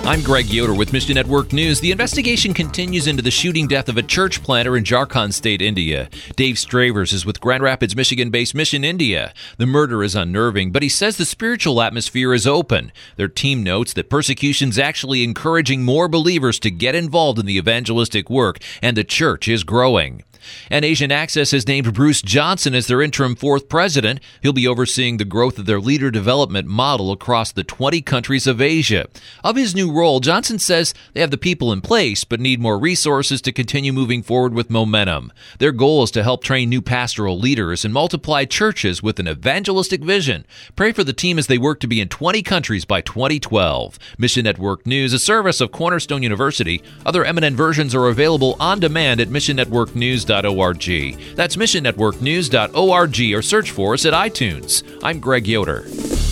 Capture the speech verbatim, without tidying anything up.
I'm Greg Yoder with Mission Network News. The investigation continues into the shooting death of a church planter in Jharkhand State, India. Dave Stravers is with Grand Rapids, Michigan-based Mission India. The murder is unnerving, but he says the spiritual atmosphere is open. Their team notes that persecution's actually encouraging more believers to get involved in the evangelistic work, and the church is growing. And Asian Access has named Bruce Johnson as their interim fourth president. He'll be overseeing the growth of their leader development model across the twenty countries of Asia. Of his new role, Johnson says they have the people in place but need more resources to continue moving forward with momentum. Their goal is to help train new pastoral leaders and multiply churches with an evangelistic vision. Pray for the team as they work to be in twenty countries by twenty twelve. Mission Network News, a service of Cornerstone University. Other eminent versions are available on demand at mission network news dot org. That's mission network news dot org, or search for us at iTunes. I'm Greg Yoder.